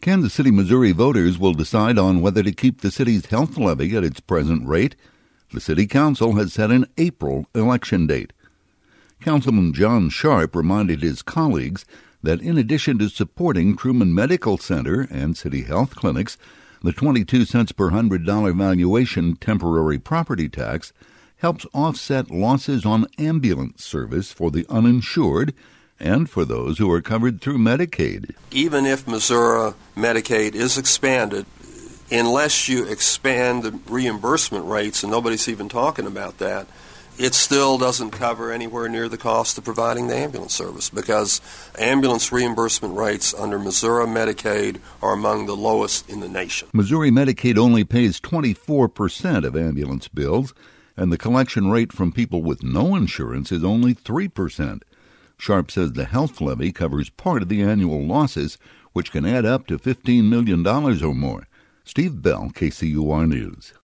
Kansas City, Missouri voters will decide on whether to keep the city's health levy at its present rate. The city council has set an April election date. Councilman John Sharp reminded his colleagues that in addition to supporting Truman Medical Center and city health clinics, the 22 cents per $100 valuation temporary property tax helps offset losses on ambulance service for the uninsured and for those who are covered through Medicaid. Even if Missouri Medicaid is expanded, unless you expand the reimbursement rates, and nobody's even talking about that, it still doesn't cover anywhere near the cost of providing the ambulance service, because ambulance reimbursement rates under Missouri Medicaid are among the lowest in the nation. Missouri Medicaid only pays 24% of ambulance bills, and the collection rate from people with no insurance is only 3%. Sharp says the health levy covers part of the annual losses, which can add up to $15 million or more. Steve Bell, KCUR News.